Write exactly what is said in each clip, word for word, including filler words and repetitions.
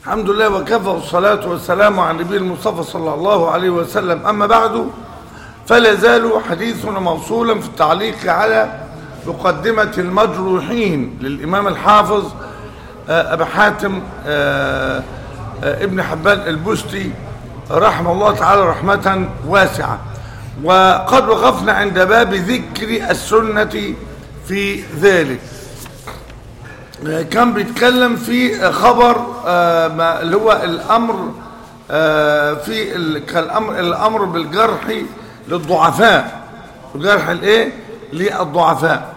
الحمد لله وكفى والصلاة والسلام على النبي المصطفى صلى الله عليه وسلم. أما بعد فلا زال حديثنا موصولا في التعليق على مقدمة المجروحين للإمام الحافظ أبي حاتم ابن حبان البستي رحمه الله تعالى رحمة واسعة. وقد وقفنا عند باب ذكر السنة في ذلك. كان بيتكلم في خبر ما اللي هو الامر في الامر الامر بالجرح للضعفاء، الجرح الايه للضعفاء.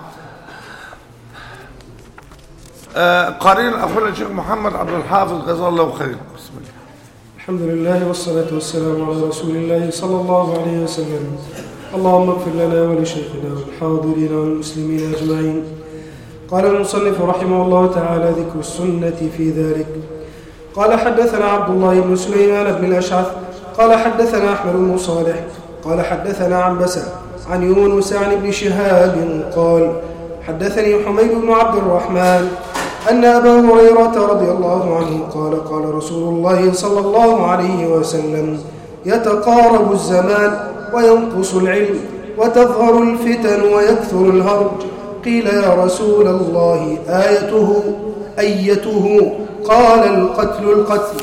قارئ اخونا الشيخ محمد عبد الحافظ جزاه الله خير. بسم الله. الحمد لله والصلاة والسلام على رسول الله صلى الله عليه وسلم. اللهم اغفر لنا ولشيخنا والحاضرين والمسلمين أجمعين. قال المصنف رحمه الله تعالى: ذكر السنة في ذلك. قال حدثنا عبد الله بن سليمان بن الأشعث قال حدثنا أحمد بن صالح قال حدثنا عنبسة عن يونس عن ابن شهاب قال حدثني حميد بن عبد الرحمن أن أبا هريرة رضي الله عنه قال قال رسول الله صلى الله عليه وسلم: يتقارب الزمان وينقص العلم وتظهر الفتن ويكثر الهرج. قيل: يا رسول الله آيته أيته؟ قال: القتل القتل.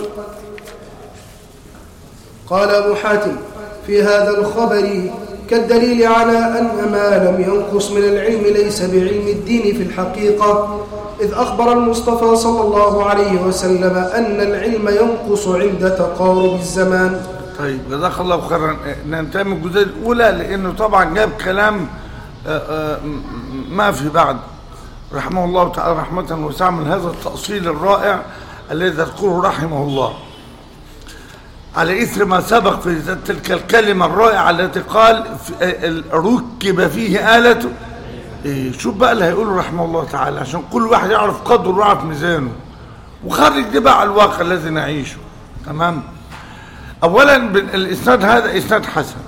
قال أبو حاتم: في هذا الخبر كالدليل على أن ما لم ينقص من العلم ليس بعلم الدين في الحقيقة، إذ أخبر المصطفى صلى الله عليه وسلم أن العلم ينقص عند تقارب الزمان. طيب جزاك الله خيرا. ننتهي من الجزئية الأولى لأنه طبعا جاب كلام ما في بعد رحمه الله تعالى رحمة واسعة من هذا التأصيل الرائع الذي يذكره رحمه الله على إثر ما سبق في تلك الكلمة الرائعة التي قال ركب فيه آلته. إيه شوف بقى اللي هيقوله رحمه الله تعالى عشان كل واحد يعرف قدره ويعرف ميزانه وخرج ده بقى على الواقع الذي نعيشه. تمام. أولا الإسناد هذا إسناد حسن.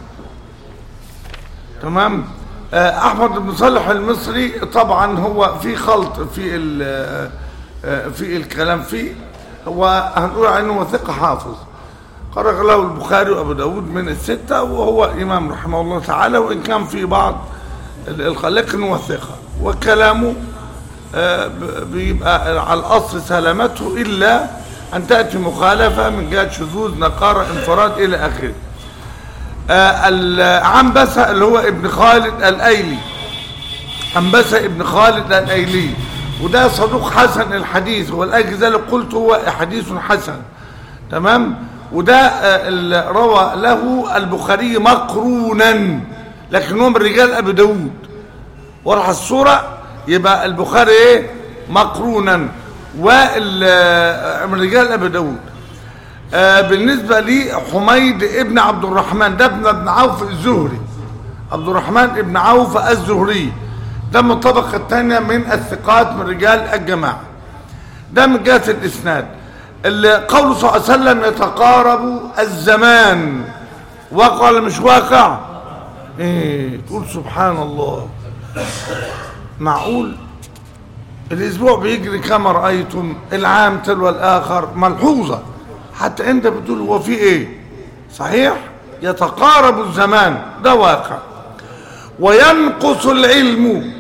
تمام. أحمد بن صالح المصري طبعا هو في خلط في في الكلام فيه، هو هنقول عنه ثقة حافظ خرج له البخاري وأبو داود من الستة وهو إمام رحمه الله تعالى، وإن كان في بعض لكن هو ثقة وكلامه بيبقى على الأصل سلامته إلا أن تأتي مخالفة من جهة شذوذ نقارة انفراد إلى آخره. عنبسة اللي هو ابن خالد الأيلي، عنبسة ابن خالد الأيلي، وده صدوق حسن الحديث، والأجل ذلك قلت هو حديث حسن. تمام. وده روى له البخاري مقرونا لكن هو من رجال أبي داود، ورح الصورة يبقى البخاري ايه مقرونا ومن رجال أبي داود. آه بالنسبة لي حميد ابن عبد الرحمن ده ابن ابن عوف الزهري، عبد الرحمن ابن عوف الزهري ده من الطبقة الثانية من الثقات من رجال الجماعة. ده من جهة الإسناد. قوله صلى الله عليه وسلم: يتقارب الزمان، واقع ولا مش واقع؟ ايه تقول سبحان الله. معقول الاسبوع بيجري كما رأيتم، العام تلو الآخر، ملحوظة حتى انت بتقول هو في ايه. صحيح يتقارب الزمان ده واقع. وينقص العلم،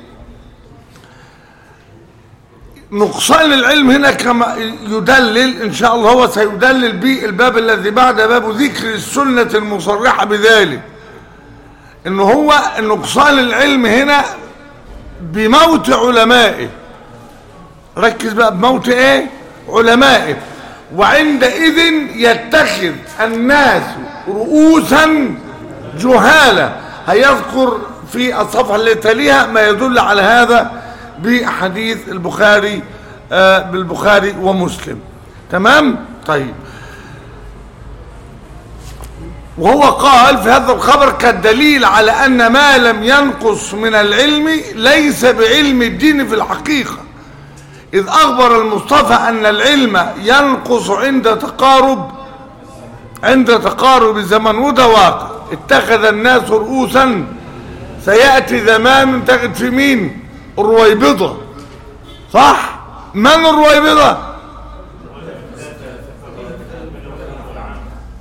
نقصان العلم هنا كما يدلل ان شاء الله هو سيدلل به الباب الذي بعد باب ذكر السنة المصرحة بذلك، انه هو نقصان العلم هنا بموت علمائه. ركز بقى، بموت ايه علمائه. وعندئذ يتخذ الناس رؤوسا جهالة. هيذكر في الصفحة اللي تليها ما يدل على هذا بحديث البخاري آه بالبخاري ومسلم. تمام. طيب. وهو قال في هذا الخبر كالدليل على أن ما لم ينقص من العلم ليس بعلم الدين في الحقيقة، إذ أخبر المصطفى أن العلم ينقص عند تقارب عند تقارب الزمن، وده واقع. اتخذ الناس رؤوسا، سيأتي زمان تجد في مين؟ الرويبضة. صح؟ من الرويبضة؟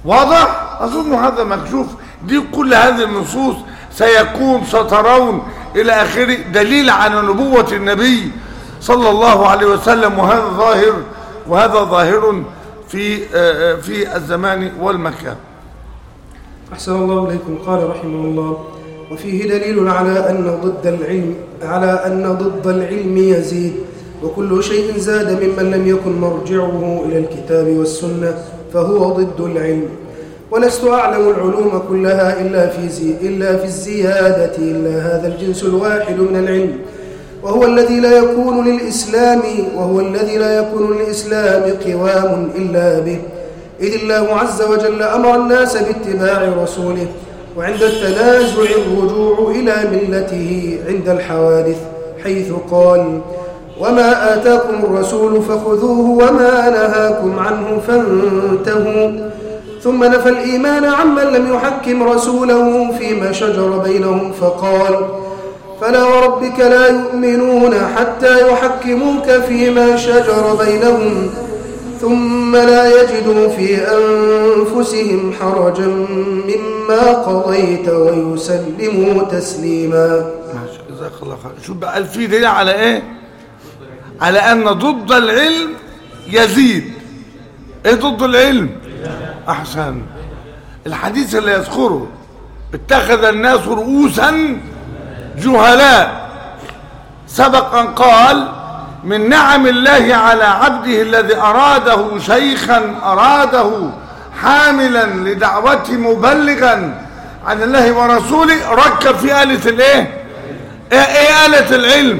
واضح؟ أظن هذا مكشوف. دي كل هذه النصوص سيكون سترون إلى آخره دليل على نبوة النبي صلى الله عليه وسلم، وهذا ظاهر وهذا ظاهر في في الزمان والمكان. أحسن الله إليكم. قال رحمه الله: وفيه دليل على أن ضد العلم على أن ضد العلم يزيد، وكل شيء زاد ممن لم يكن مرجعه إلى الكتاب والسنة فهو ضد العلم. ولست أعلم العلوم كلها إلا في زي إلا في الزيادة إلا هذا الجنس الواحد من العلم، وهو الذي لا يكون للإسلام وهو الذي لا يكون للإسلام قوام إلا به، إذ الله عز وجل أمر الناس باتباع رسوله، وعند التنازع الرجوع إلى ملته عند الحوادث، حيث قال: وما آتاكم الرسول فخذوه وما نهاكم عنه فانتهوا. ثم نفى الإيمان عمن لم يحكم رسوله فيما شجر بينهم فقال: فلا وربك لا يؤمنون حتى يحكموك فيما شجر بينهم ثم لا يجدوا في أنفسهم حرجا مما قضيت ويسلموا تسليما. ماشي، جزاك الله خير. شوف بقى في دليل على ايه؟ على ان ضد العلم يزيد. ايه ضد العلم؟ احسن. الحديث اللي يذكره: اتخذ الناس رؤوسا جهلاء. سبق ان قال: من نعم الله على عبده الذي أراده شيخا أراده حاملا لدعوته مبلغا عن الله ورسوله، ركب في آلة الايه؟ ايه, إيه آلة العلم؟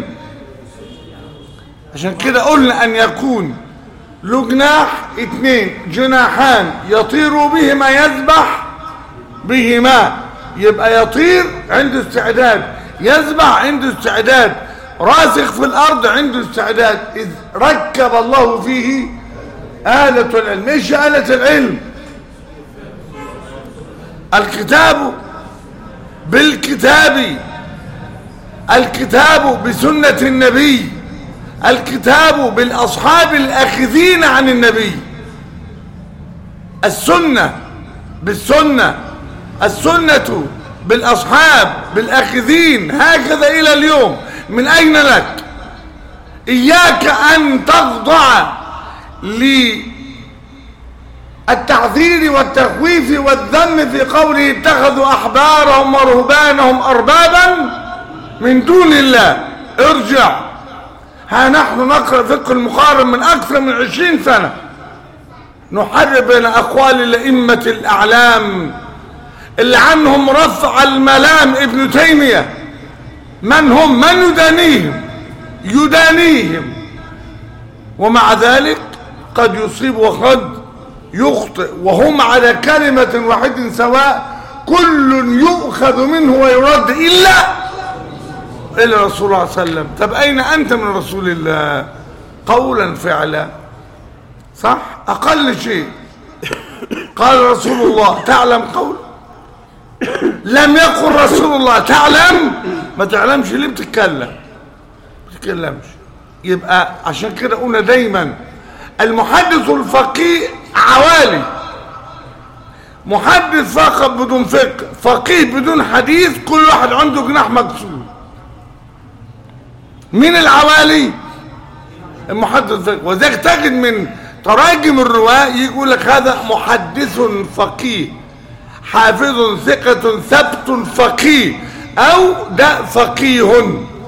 عشان كده قلنا ان يكون له جناح، اتنين جناحان يطير بهما يذبح بهما، يبقى يطير عنده استعداد، يذبح عنده استعداد، راسخ في الارض عنده استعداد. اذ ركب الله فيه آلة العلم. ايش آلة العلم؟ الكتاب بالكتاب، الكتاب بسنة النبي، الكتاب بالاصحاب الاخذين عن النبي، السنة بالسنة، السنة بالاصحاب بالاخذين، هكذا الى اليوم. من أين لك؟ إياك أن تخضع للتعذير والتخويف والذم في قوله: اتخذوا أحبارهم ورهبانهم أربابا من دون الله. ارجع. ها نحن نقرأ فقه المقارن من أكثر من عشرين سنة، نحرر بين أقوال الأئمة الأعلام اللي عنهم رفع الملام ابن تيمية. من هم؟ من يدانيهم يدانيهم ومع ذلك قد يصيب وقد يخطئ، وهم على كلمة واحدة سواء، كل يؤخذ منه ويرد إلا إلا رسول الله صلى الله عليه وسلم. طب أين أنت من رسول الله؟ قولا فعلا، صح؟ أقل شيء قال رسول الله تعلم قول، لم يقل رسول الله تعلم، ما تعلمش ليه بتتكلم؟ ما بتتكلمش. يبقى عشان كده قلنا دايما المحدث الفقيه عوالي، محدث فقط بدون فقه، فقيه بدون حديث، كل واحد عنده جناح مكسور. مين العوالي؟ المحدث الفقيه. وذلك تجد من تراجم الرواة يقول لك هذا محدث فقيه، حافظ ثقة ثبت فقيه، او ده فقيه.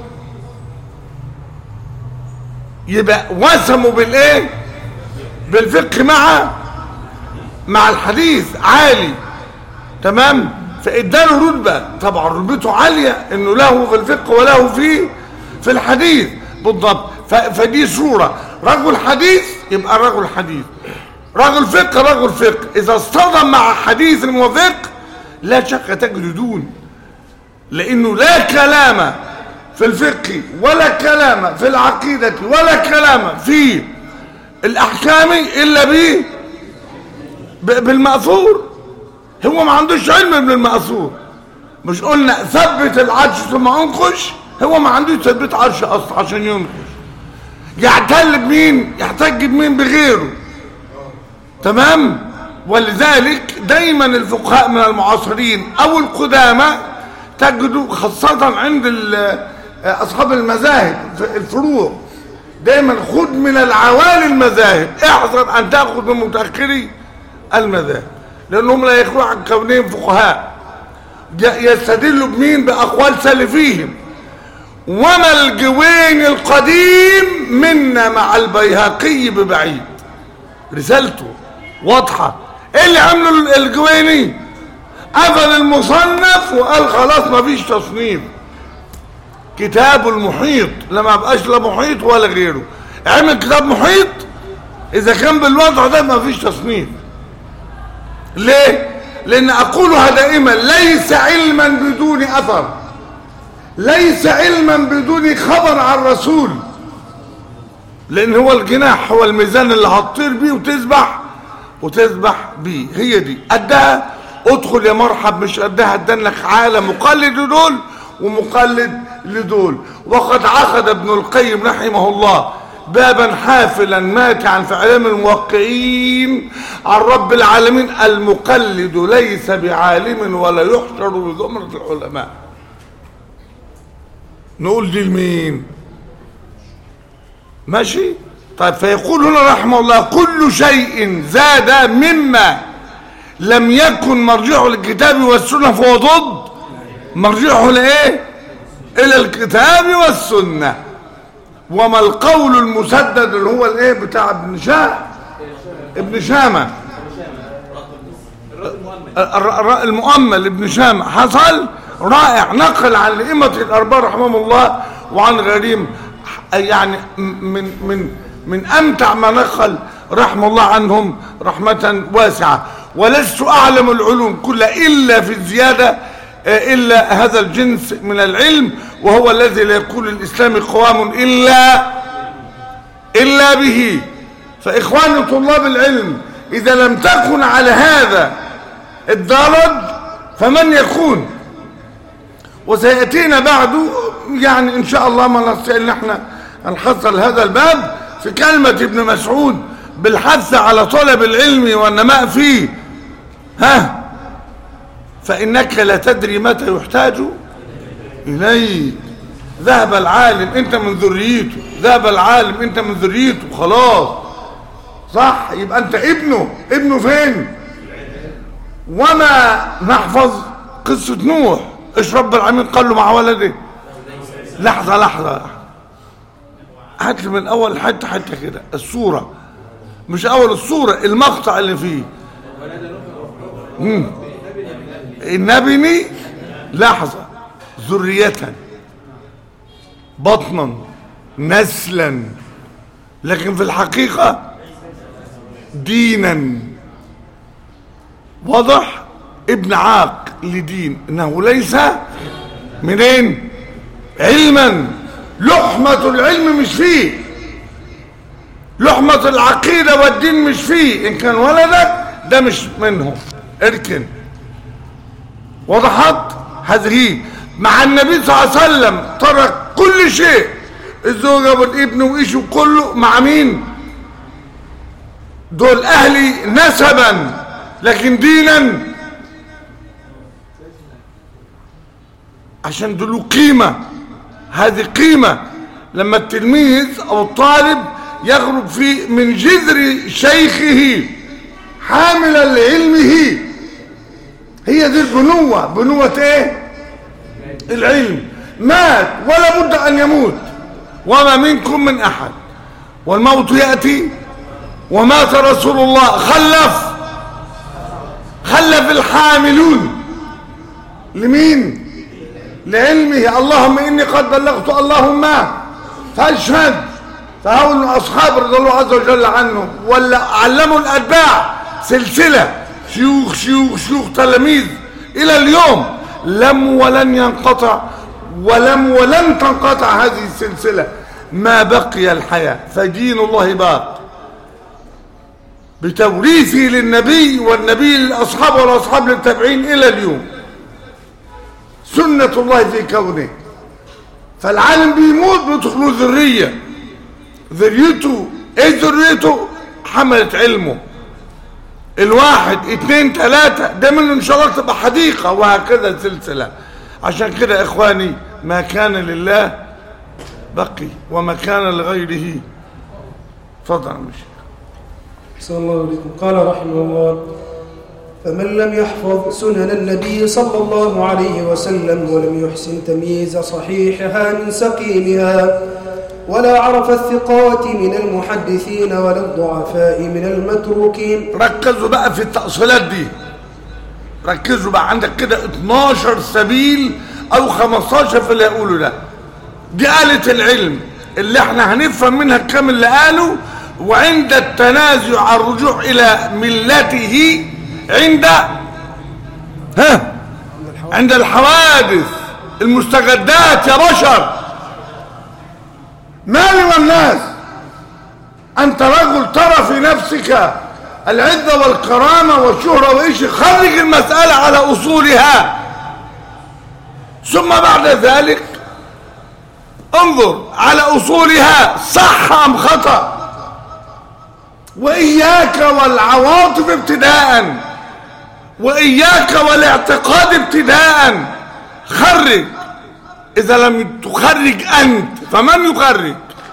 يبقى وسموا بالايه؟ بالفقه مع مع الحديث عالي، تمام؟ فاداله رتبه، طبعا رتبته عاليه انه له في الفقه وله في في الحديث بالضبط. فدي صوره رجل حديث، يبقى رجل حديث. رجل فقه رجل فقه. اذا اصطدم مع حديث وفقه لا شك تجد دون، لانه لا كلام في الفقه ولا كلام في العقيدة ولا كلام في الاحكام الا به بالمأثور. هو ما عندوش علم بالمأثور. مش قلنا ثبت العرش ثم انقش؟ هو ما عندوش ثبت عرش اصلا عشان ينقش. يعتل بمين؟ يحتج بمين؟ بغيره. تمام؟ ولذلك دايما الفقهاء من المعاصرين او القدامى تجدوا خاصة عند اصحاب المذاهب في الفروع دايما خذ من العوالي المذاهب، احذر ان تاخذ من متاخري المذاهب، لانهم لا يخلوا عن كونهم فقهاء، يستدلوا بمين؟ باقوال سلفيهم. وما الجويني القديم منا مع البيهقي ببعيد، رسالته واضحه. ايه اللي عمله الجويني؟ قفل المصنف وقال خلاص ما فيش تصنيف، كتاب المحيط لما بقاش لا محيط ولا غيره، عمل كتاب محيط. اذا كان بالوضع ده ما فيش تصنيف. ليه؟ لان اقولها دائما، ليس علما بدون اثر، ليس علما بدون خبر عن الرسول، لان هو الجناح هو الميزان اللي هتطير بيه وتسبح وتسبح بيه. هي دي قدها ادخل يا مرحب، مش قدها ادانك عالم مقلد لدول ومقلد لدول. وقد عقد ابن القيم رحمه الله بابا حافلا ماتعا في اعلام الموقعين عن رب العالمين: المقلد ليس بعالم ولا يحشر بزمرة العلماء. نقول دي لمين؟ ماشي؟ طيب فيقول هنا رحمه الله: كل شيء زاد مما لم يكن مرجعه للكتاب والسنة فهو ضد مرجعه لايه؟ الى الكتاب والسنة. وما القول المسدد اللي هو الايه بتاع ابن شام ابن شامة المؤمل ابن شام حصل رائع، نقل عن الائمة الاربعة رحمهم الله وعن غيرهم، يعني من من من امتع ما نقل رحمه الله عنهم رحمة واسعة. ولست اعلم العلوم كلها الا في الزيادة الا هذا الجنس من العلم، وهو الذي لا يكون الاسلام قوام الا الا به. فاخواني طلاب العلم، اذا لم تكن على هذا الدرج فمن يكون؟ وسياتينا بعد يعني ان شاء الله ما نستطيع ان احنا نحصل هذا الباب في كلمة ابن مسعود بالحث على طلب العلم والنماء فيه. ها فإنك لا تدري متى يحتاج إليك. ذهب العالم انت من ذريته، ذهب العالم انت من ذريته، خلاص صح، يبقى انت ابنه. ابنه فين؟ وما نحفظ قصة نوح، ايش رب العالمين قال له مع ولده؟ لحظة لحظة هات من اول حتة حتة كده الصورة، مش اول الصورة، المقطع اللي فيه. مم. النبني لحظة ذرية بطنا نسلا، لكن في الحقيقة دينا. واضح؟ ابن عاق لدين، انه ليس منين؟ علما. لحمة العلم مش فيه، لحمة العقيدة والدين مش فيه. ان كان ولدك ده مش منهم، اركن. وضحت هذه؟ مع النبي صلى الله عليه وسلم ترك كل شيء، الزوجة والابن وإيشه كله، مع مين؟ دول أهلي نسبا، لكن دينا عشان دول قيمة. هذه قيمة لما التلميذ أو الطالب يغرب في من جذر شيخه حاملا لعلمه. هي دي البنوة. بنوة ايه؟ العلم. مات ولا بد ان يموت، وما منكم من احد والموت يأتي. ومات رسول الله، خلف خلف الحاملون لمين؟ لعلمه. اللهم اني قد بلغت اللهم فاشهد. فهؤلاء اصحاب رضي الله عز وجل عنهم، ولا علموا الاتباع سلسلة شيوخ شيوخ شيوخ تلاميذ الى اليوم، لم ولن ينقطع ولم ولن تنقطع هذه السلسلة ما بقي الحياة. فدين الله باق بتوريثه للنبي والنبي للأصحاب والأصحاب للتابعين إلى اليوم. سنة الله في كونه. فالعالم بيموت بتخلو ذرية، ذريته ايه؟ ذريته حملت علمه. الواحد اتنين تلاتة ده منه ان شاء الله تبقى حديقة، وهكذا سلسلة. عشان كده يا اخواني ما كان لله بقي وما كان لغيره. تفضل يا مشي. أحسن الله إليكم. قال رحمه الله: فمن لم يحفظ سنن النبي صلى الله عليه وسلم ولم يحسن تمييز صحيحها من سقيمها، ولا عرف الثقات من المحدثين ولا الضعفاء من المتروكين. ركزوا بقى في التأصيلات دي، ركزوا بقى. عندك كده اتناشر سبيل او خمستاشر في اللي يقولوا ده. دي آلة العلم اللي احنا هنفهم منها الكلام اللي قاله. وعند التنازع عن الرجوع الى ملته عند ها عند الحوادث المستجدات يا بشر. مالي والناس، انت رجل ترى في نفسك العزة والكرامة والشهرة وإيش، خرج المسألة على أصولها، ثم بعد ذلك انظر على أصولها صح أم خطأ. وإياك والعواطف ابتداء، وإياك والاعتقاد ابتداء. خرج. إذا لم تخرج أنت فمن يخرج؟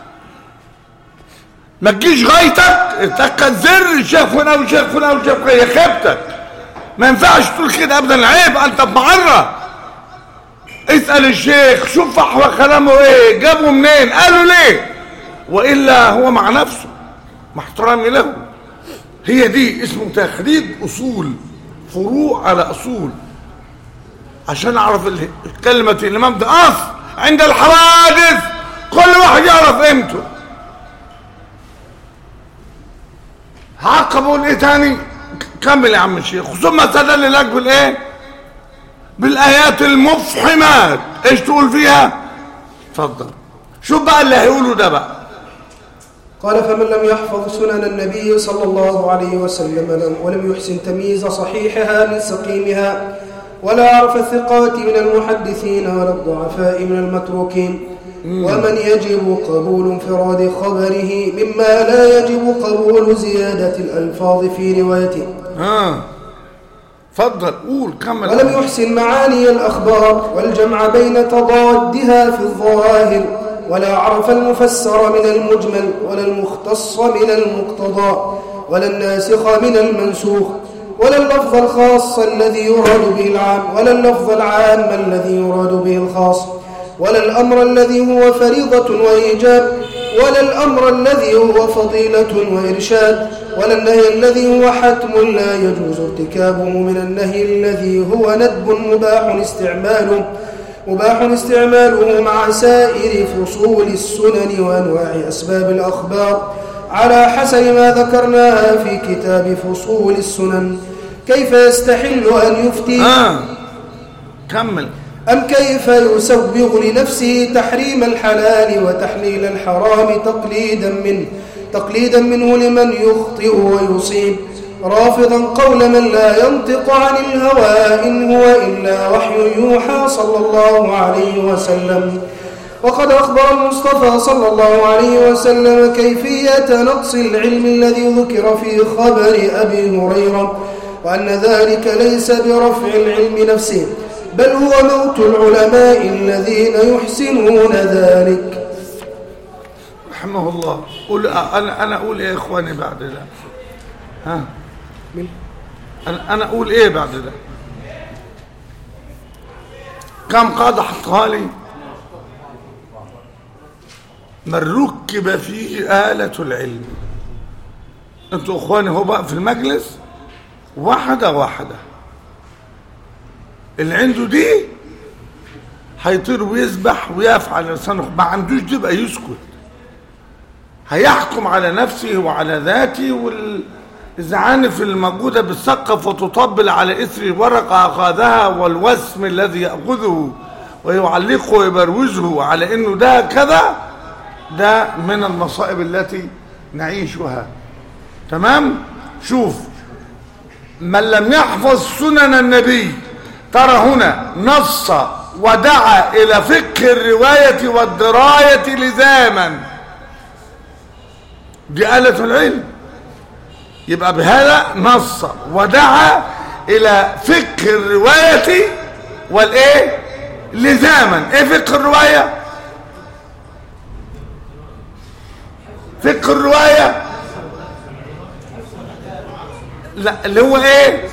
ما تجيش غايتك تك الزر شيخ فلان وشيخ فلان وشيخ فلان، هي خيبتك. ما ينفعش تقول كده ابدا، عيب. انت بمعرة. اسأل الشيخ شوف فحوى كلامه ايه، جابه منين، قالوا ليه، والا هو مع نفسه مع احترامي له. هي دي اسمه تخريج اصول، فروع على اصول، عشان اعرف كلمة الامام ده اصل عند الحوادث. كل واحد يعرف قيمته. هعقب اقول ايه تاني؟ كمل يا عم الشيخ. ثم استدل لك بالايه؟ بالايات المفحمات. ايش تقول فيها؟ اتفضل شوف بقى اللي هيقوله ده بقى. قال: فمن لم يحفظ سنن النبي صلى الله عليه وسلم ولم يحسن تمييز صحيحها من سقيمها، ولا عرف الثقات من المحدثين ولا الضعفاء من المتروكين، ومن يجب قبول انفراد خبره مما لا يجب قبول زيادة الألفاظ في روايته. ها فضل قول كمل. ولم يحسن معاني الأخبار والجمع بين تضادها في الظواهر، ولا عرف المفسر من المجمل ولا المختص من المقتضى ولا الناسخ من المنسوخ، ولا اللفظ الخاص الذي يراد به العام ولا اللفظ العام الذي يراد به الخاص، ولا الأمر الذي هو فريضة وإيجاب، ولا الأمر الذي هو فضيلة وإرشاد، ولا النهي الذي هو حتم لا يجوز ارتكابه من النهي الذي هو ندب مباح استعماله مباح استعماله مع سائر فصول السنن وأنواع أسباب الأخبار على حسب ما ذكرناها في كتاب فصول السنن. كيف يستحل أن يفتي آه. كمل. أم كيف يسوغ لنفسه تحريم الحلال وتحليل الحرام تقليدا منه تقليدا منه لمن يخطئ ويصيب، رافضا قول من لا ينطق عن الهوى إن هو إلا وحي يوحى صلى الله عليه وسلم. وقد أخبر المصطفى صلى الله عليه وسلم كيفية نقص العلم الذي ذكر في خبر أبي هريرة، وأن ذلك ليس برفع العلم نفسه، بل هو موت العلماء الذين يحسنون ذلك. رحمه الله. قول أنا أنا أقول إيه يا إخواني بعد ده؟ ها أنا أنا أقول إيه بعد ده؟ كم قاعدة حطها لي؟ من ركب فيه آلة العلم. أنتوا إخواني هو بقى في المجلس واحدة واحدة، اللي عنده دي هيطير ويسبح ويفعل لسانه، ما عندوش دي بقى يسكت، هيحكم على نفسه وعلى ذاته. والزعانف الموجودة بالسقف وتطبل على إثر ورقة أخذها، والوسم الذي يأخذه ويعلقه ويبروزه على إنه ده كذا، ده من المصائب التي نعيشها. تمام؟ شوف، من لم يحفظ سنن النبي، ترى هنا نص ودعا إلى فقه الرواية والدراية لزاما، دي آلة العلم. يبقى بهذا نص ودعا الى فقه الرواية والايه لزاما. ايه فقه الرواية؟ فقه الرواية لا اللي هو ايه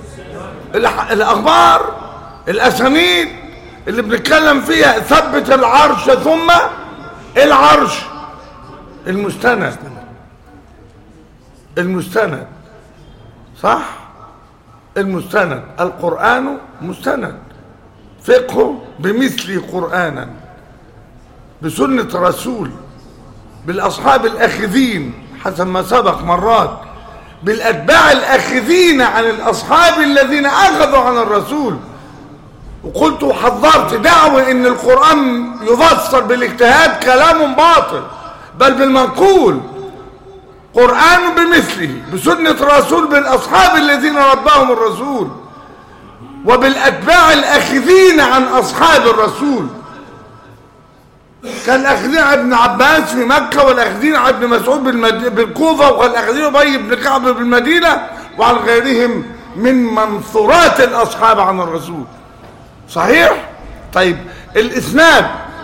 الاخبار الاسانيد اللي بنتكلم فيها. ثبت العرش ثم العرش المستند المستند صح. المستند القرآن مستند، فقه بمثل قرآنا بسنة رسول بالأصحاب الأخذين حسب ما سبق مرات، بالأتباع الأخذين عن الأصحاب الذين أخذوا عن الرسول. وقلت وحذرت دعوة إن القرآن يفسر بالاجتهاد كلام باطل، بل بالمنقول. قرآن بمثله بسنة رسول بالأصحاب الذين رباهم الرسول وبالأتباع الأخذين عن أصحاب الرسول، كالأخذين عن ابن عباس في مكة، والأخذين عن ابن مسعود بالكوفة، والأخذين أبي بن كعب بالمدينة، وعن غيرهم من منثورات الأصحاب عن الرسول. صحيح؟ طيب الإسناد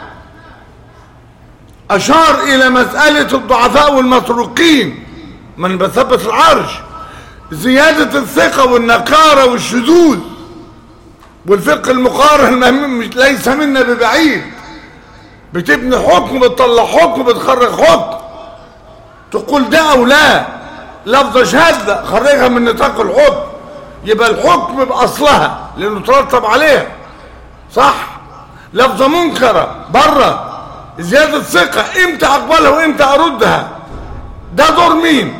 أشار إلى مسألة الضعفاء والمتروكين من بثبت العرش، زيادة الثقة والنكارة والشذوذ، والفقه المقارن ليس منا ببعيد. بتبني حكم، بتطلع حكم، بتخرج حكم، تقول ده أو لا، لفظ شهادة خرجها من نطاق الحكم، يبقى الحكم بأصلها لأنه ترتب عليها صح. لفظة منكرة بره، زيادة ثقة امتى اقبلها وامتى اردها؟ ده دور مين؟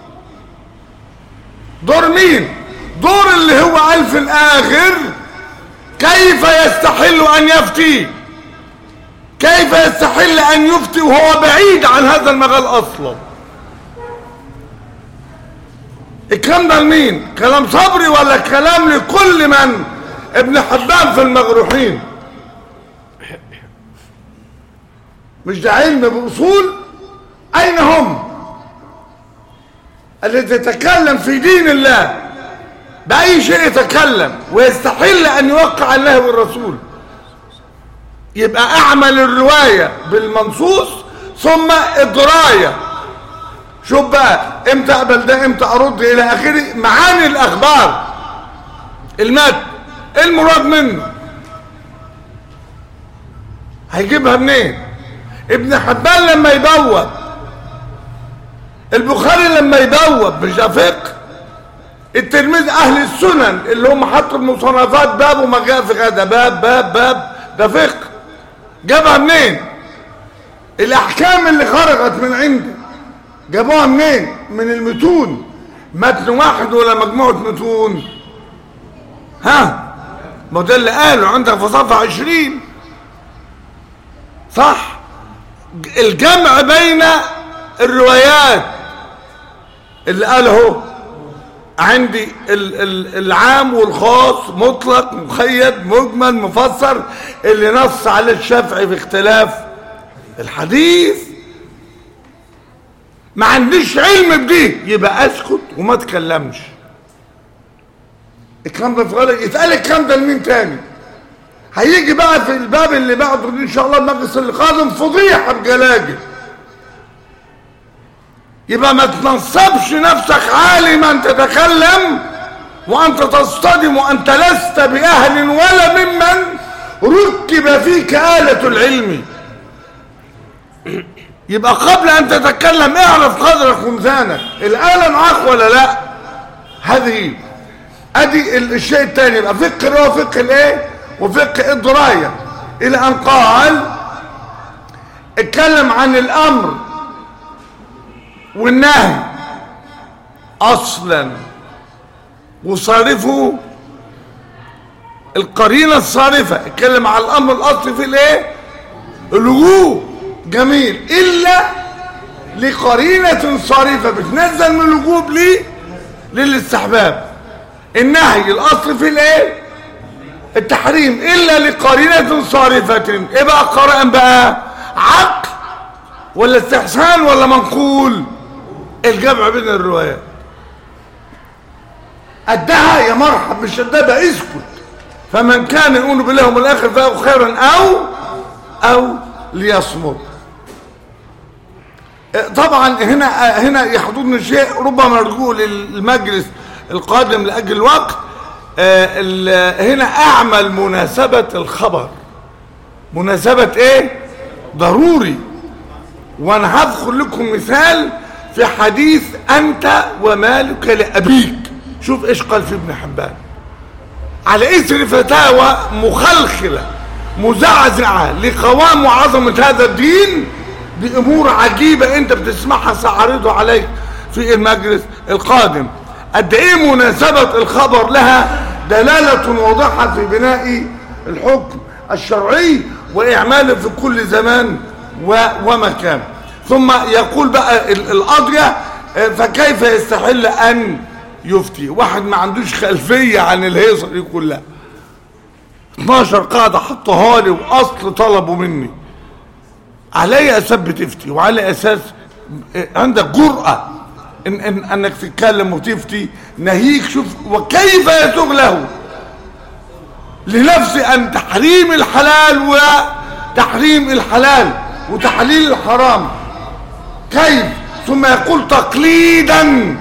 دور مين؟ دور اللي هو قال في الاخر كيف يستحل ان يفتي، كيف يستحل ان يفتي وهو بعيد عن هذا المجال اصلا. الكلام ده لمين؟ كلام صبري ولا كلام لكل من ابن حبان في المجروحين؟ مش ده علم بأصول؟ أين هم الذي يتكلم في دين الله بأي شيء يتكلم ويستحل أن يوقع الله والرسول؟ يبقى أعمل الرواية بالمنصوص ثم الدراية. شوف بقى امتى اقبل ده، امتى ارد، الى اخره. معاني الاخبار المتن المراد منه هيجيبها منين؟ ابن حبان لما يبوب، البخاري لما يبوب، مش ده فقه؟ الترمذي، اهل السنن اللي هم حطوا المصنفات باب وما جاء في غدا باب باب باب، ده فقه. جابها منين؟ الاحكام اللي خرجت من عنده جابوها منين؟ من المتون. متن واحد ولا مجموعة متون؟ ها؟ ما ده اللي قاله عندك في صفحة عشرين صح؟ الجمع بين الروايات اللي قاله عندي العام والخاص، مطلق، مقيد، مجمل، مفسر، اللي نص عليه الشافعي في اختلاف الحديث. ما عنديش علم بدي، يبقى اسكت وما اتكلمش. الكلام ده غلط. يتقال الكلام ده لمين تاني؟ هيجي بقى في الباب اللي بعده ان شاء الله المجلس اللي قادم فضيحه بجلاجل. يبقى ما تنصبش نفسك عالما تتكلم وانت تصطدم وانت لست باهل ولا ممن ركب فيك آلة العلم. يبقى قبل ان تتكلم اعرف قدرك وميزانك، الآلة معاك ولا لا؟ هذه ادي الشيء الثاني. يبقى فقه اللي هو فقه الايه؟ وفقه الدرايه. الى ان قال اتكلم عن الامر والنهي اصلا وصارفه القرينه الصارفه. اتكلم عن الامر الاصلي في الايه؟ الوجوب. جميل. الا لقرينه صارفه بتنزل من الوجوب ليه؟ للاستحباب. النهي الاصل في الايه؟ التحريم. الا لقرينه صارفه. ايه بقى قرائن بقى؟ عقل ولا استحسان ولا منقول؟ الجمع بين الروايات. أدها يا مرحب، مش أدها اسكت. فمن كان يؤمن بالله واليوم الآخر فله خيرا أو أو ليصمت. طبعا هنا هنا يحضرني شيء ربما نرجوه للمجلس القادم لأجل الوقت. هنا أعمل مناسبة الخبر، مناسبة إيه؟ ضروري. وأنا هذكر لكم مثال في حديث أنت ومالك لأبيك. شوف إيش قال في ابن حبان على إثر فتاوى مخلخلة مزعزعة لقوام وعظمة هذا الدين بأمور عجيبة أنت بتسمعها، سأعرضها عليك في المجلس القادم. قد إيه مناسبة الخبر لها دلالة واضحة في بناء الحكم الشرعي وإعماله في كل زمان ومكان. ثم يقول بقى القضية فكيف يستحل أن يفتي؟ واحد ما عندوش خلفية عن الهيصة دي كلها، اتناشر قاعدة حطها لي وأصل طلبوا مني، علي أساس بتفتي وعلى أساس عندك جرأة إن, إن أنك تتكلم وتفتي. ناهيك شوف وكيف يسوغ له لنفسي أن تحريم الحلال وتحريم الحلال وتحليل الحرام كيف. ثم يقول تقليدا،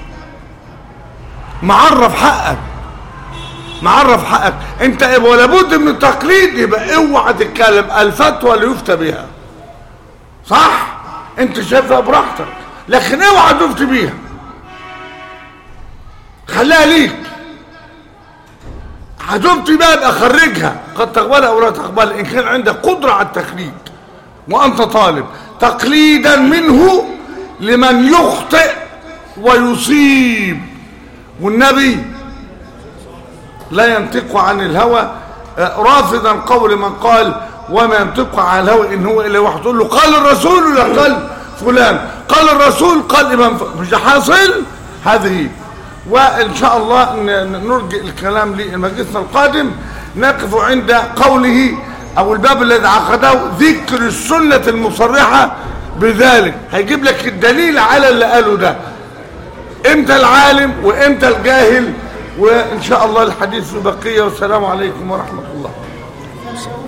معرف حقك، معرف حقك انت. ولا بد من التقليد. يبقى اوعى تتكلم الفتوى اللي يفتى بها صح، انت شايفها براحتك، لكن اوعى تفتي بيها، خليها ليك. هتفتي بقى يبقى خرجها، قد تقبلها او لا تقبلها ان كان عندك قدره على التخليد وانت طالب. تقليدا منه لمن يخطئ ويصيب. والنبي لا ينطق عن الهوى، رافضا قول من قال وما ينطق عن الهوى ان هو الا وحي. تقول له قال الرسول ولا قال فلان؟ قال الرسول، قال امام فلان. مش حاصل هذه. وان شاء الله نرجع الكلام لمجلسنا القادم، نقف عند قوله او الباب الذي عقده ذكر السنة المصرحة بذلك. هيجيب لك الدليل على اللي قاله ده، امتى العالم وامتى الجاهل. وان شاء الله الحديث في بقية. والسلام عليكم ورحمة الله.